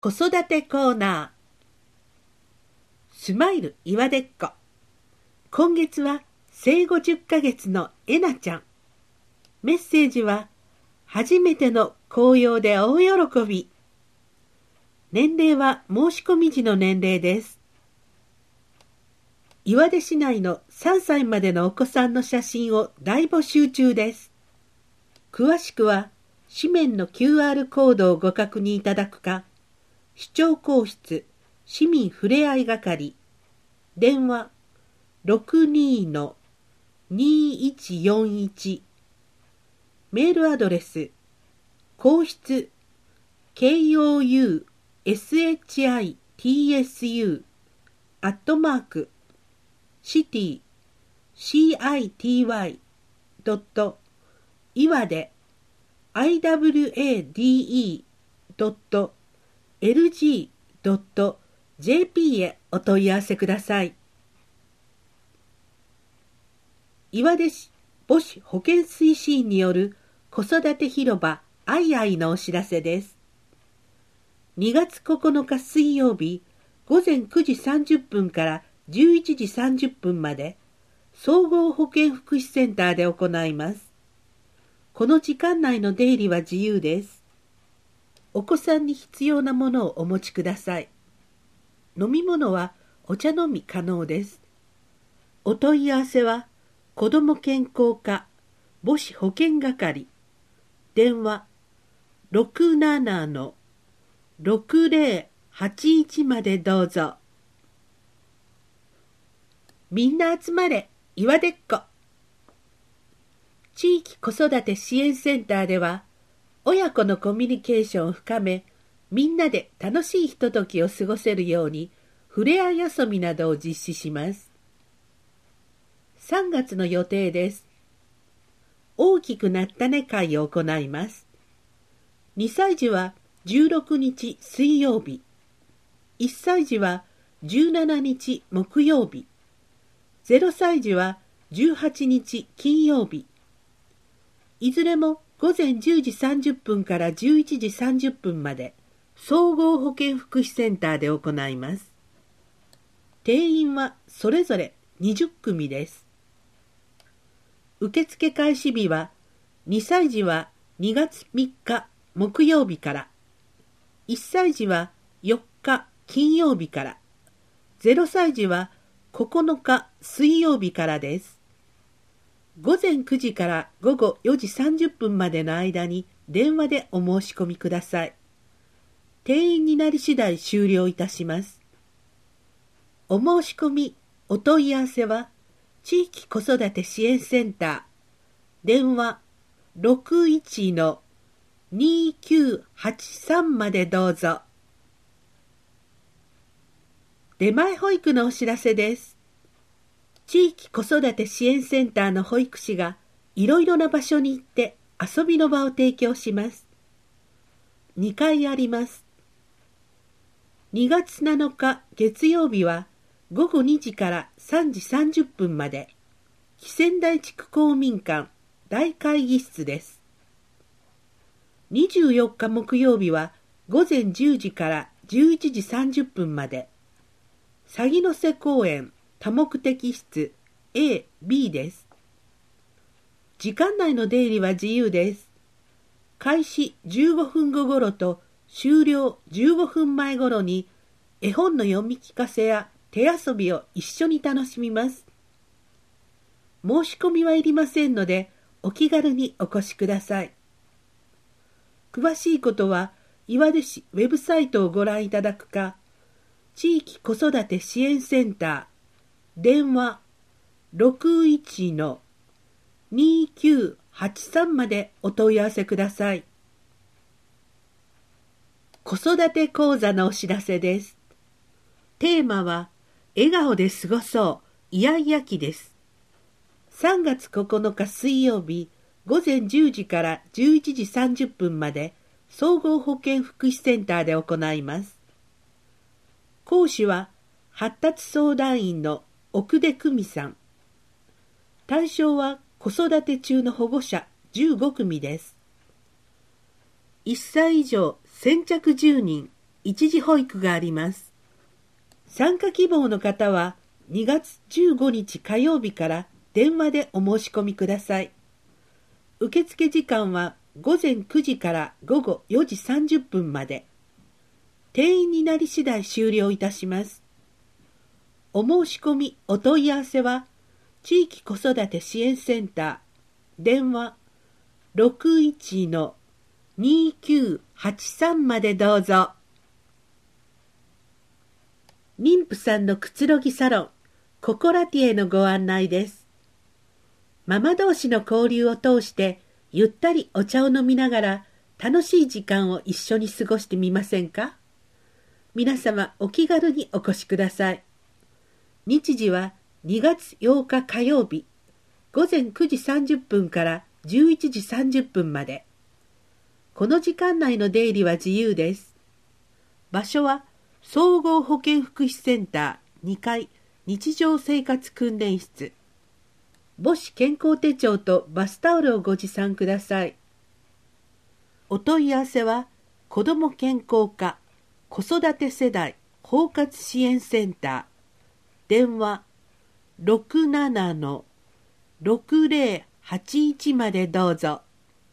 子育てコーナー。スマイル岩でっこ。今月は生後10ヶ月のえなちゃん。メッセージは初めての紅葉で大喜び。年齢は申し込み時の年齢です。岩出市内の3歳までのお子さんの写真を大募集中です。詳しくは紙面の QR コードをご確認いただくか、市長公室市民ふれあい係電話 62-2141 メールアドレス公室 KOUSHITSU @city.iwade iwade.lg.jp へお問い合わせください。岩出市母子保健推進員による子育て広場アイアイのお知らせです。2月9日水曜日午前9時30分から11時30分まで総合保健福祉センターで行います。この時間内の出入りは自由です。お子さんに必要なものをお持ちください。飲み物はお茶飲み可能です。お問い合わせは子ども健康課母子保健係電話 67-6081 までどうぞ。みんな集まれ岩でっこ。地域子育て支援センターでは親子のコミュニケーションを深め、みんなで楽しいひとときを過ごせるように、ふれあい遊びなどを実施します。3月の予定です。大きくなったね会を行います。2歳児は16日水曜日、1歳児は17日木曜日、0歳児は18日金曜日。いずれも午前10時30分から11時30分まで総合保健福祉センターで行います。定員はそれぞれ20組です。受付開始日は2歳児は2月3日木曜日から、1歳児は4日金曜日から、0歳児は9日水曜日からです。午前9時から午後4時30分までの間に電話でお申し込みください。定員になり次第終了いたします。お申し込み、お問い合わせは地域子育て支援センター電話 61-2983 までどうぞ。出前保育のお知らせです。地域子育て支援センターの保育士がいろいろな場所に行って遊びの場を提供します。2回あります。2月7日月曜日は午後2時から3時30分まで、木仙台地区公民館大会議室です。24日木曜日は午前10時から11時30分まで、鷺の瀬公園多目的室 A、B です。時間内の出入りは自由です。開始15分後頃と終了15分前頃に絵本の読み聞かせや手遊びを一緒に楽しみます。申し込みはいりませんのでお気軽にお越しください。詳しいことは岩出市ウェブサイトをご覧いただくか、地域子育て支援センター電話 61-2983 までお問い合わせください。子育て講座のお知らせです。テーマは笑顔で過ごそうイヤイヤ期です。3月9日水曜日午前10時から11時30分まで総合保健福祉センターで行います。講師は発達相談員の奥出久美さん。対象は子育て中の保護者15組です。1歳以上先着10人、 一時保育があります。参加希望の方は2月15日火曜日から電話でお申し込みください。受付時間は午前9時から午後4時30分まで。定員になり次第終了いたします。お申し込みお問い合わせは地域子育て支援センター電話 61-2983 までどうぞ。妊婦さんのくつろぎサロンココラティエのご案内です。ママ同士の交流を通してゆったりお茶を飲みながら楽しい時間を一緒に過ごしてみませんか？皆様お気軽にお越しください。日時は2月8日火曜日午前9時30分から11時30分まで。この時間内の出入りは自由です。場所は総合保健福祉センター2階日常生活訓練室。母子健康手帳とバスタオルをご持参ください。お問い合わせは子ども健康課子育て世代包括支援センター電話 67-6081 までどうぞ。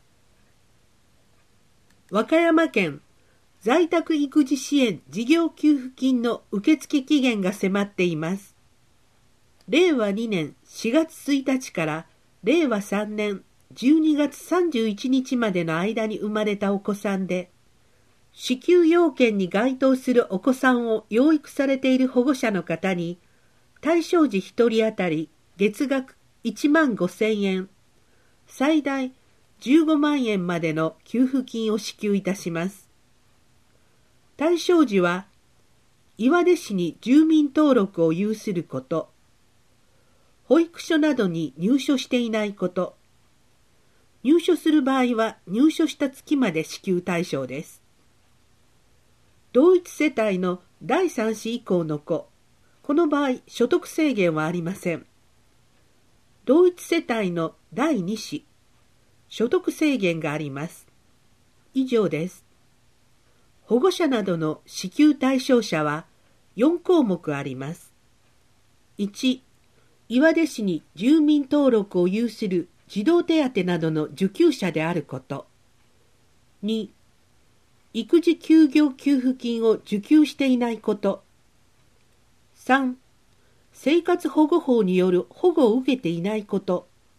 和歌山県在宅育児支援事業給付金の受付期限が迫っています。令和2年4月1日から令和3年12月31日までの間に生まれたお子さんで、支給要件に該当するお子さんを養育されている保護者の方に、対象児1人当たり月額1万5,000円、最大15万円までの給付金を支給いたします。対象児は、岩出市に住民登録を有すること、保育所などに入所していないこと、入所する場合は入所した月まで支給対象です。同一世帯の第3子以降の子、この場合所得制限はありません。同一世帯の第2子、所得制限があります。以上です。保護者などの支給対象者は4項目あります。1、岩出市に住民登録を有する児童手当などの受給者であること。2、育児休業給付金を受給していないこと。3、生活保護法による保護を受けていないこと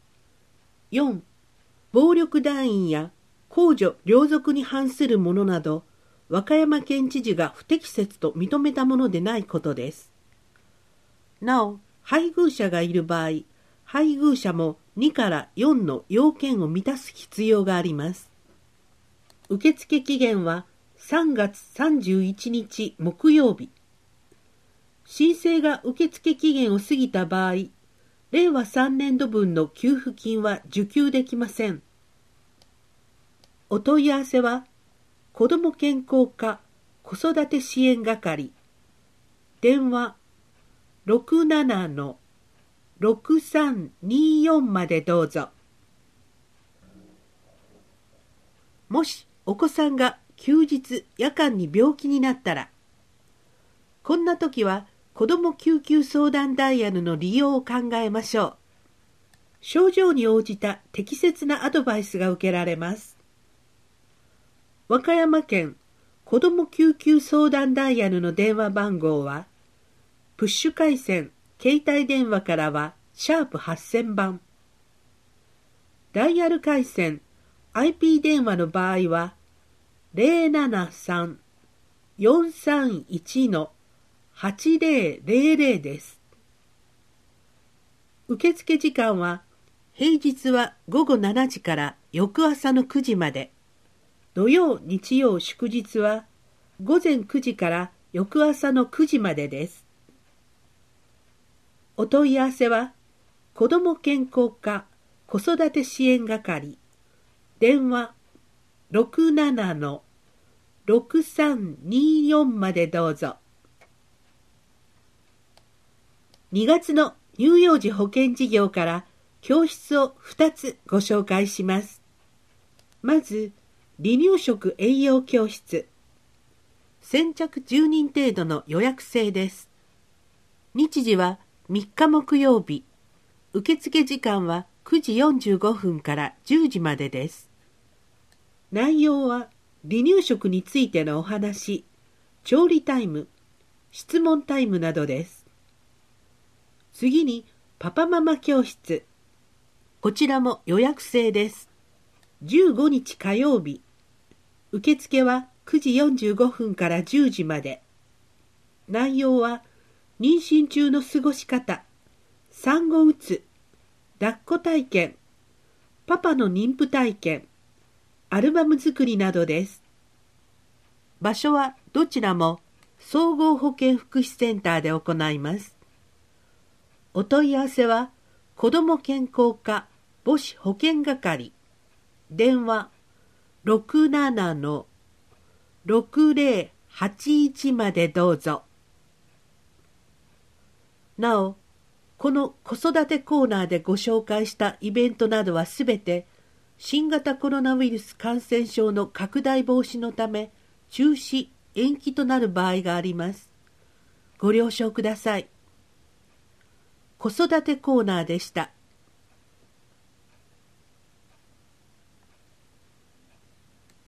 。4、暴力団員や公序良俗に反するものなど、和歌山県知事が不適切と認めたものでないことです。なお、配偶者がいる場合、配偶者も2から4の要件を満たす必要があります。受付期限は3月31日木曜日。申請が受付期限を過ぎた場合、令和3年度分の給付金は受給できません。お問い合わせは、子ども健康課子育て支援係、電話 67-6324 までどうぞ。もしお子さんが休日夜間に病気になったら、こんな時は子ども救急相談ダイヤルの利用を考えましょう。症状に応じた適切なアドバイスが受けられます。和歌山県子ども救急相談ダイヤルの電話番号は、プッシュ回線、携帯電話からは#8000番。ダイヤル回線、IP 電話の場合は、073-431-8000です。受付時間は、平日は午後7時から翌朝の9時まで、土曜、日曜、祝日は午前9時から翌朝の9時までです。お問い合わせは、子ども健康課子育て支援係、電話 67-6324 までどうぞ。2月の乳幼児保健事業から教室を2つご紹介します。まず、離乳食栄養教室。 先着10人程度の予約制です。日時は3日木曜日。受付時間は9時45分から10時までです。内容は離乳食についてのお話、調理タイム、質問タイムなどです。次にパパママ教室。こちらも予約制です。15日火曜日。受付は9時45分から10時まで。内容は妊娠中の過ごし方、産後うつ、抱っこ体験、パパの妊婦体験、アルバム作りなどです。場所はどちらも総合保健福祉センターで行います。お問い合わせは子ども健康課母子保健係、電話 67-6081 までどうぞ。なお、この子育てコーナーでご紹介したイベントなどはすべて新型コロナウイルス感染症の拡大防止のため中止・延期となる場合があります。ご了承ください。子育てコーナーでした。